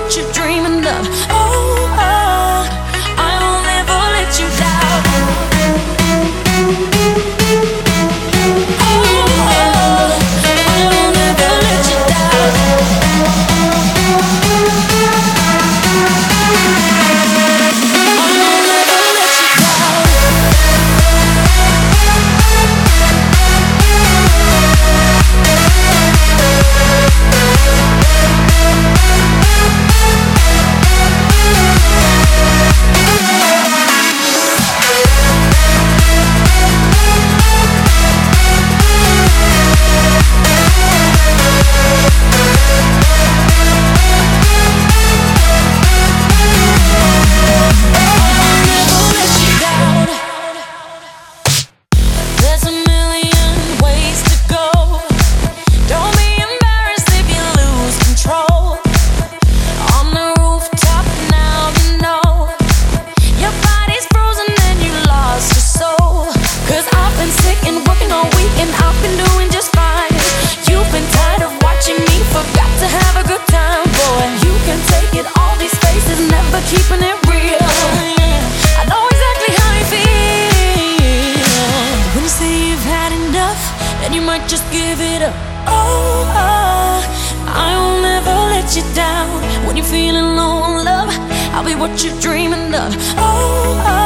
what you're dreaming of. Oh, I will never let you down. Oh, I will never let you down. I will never let you down. Keeping it real, I know exactly how you feel. When you say you've had enough, then you might just give it up. Oh, I will never let you down. When you're feeling low on love, I'll be what you're dreaming of. Oh,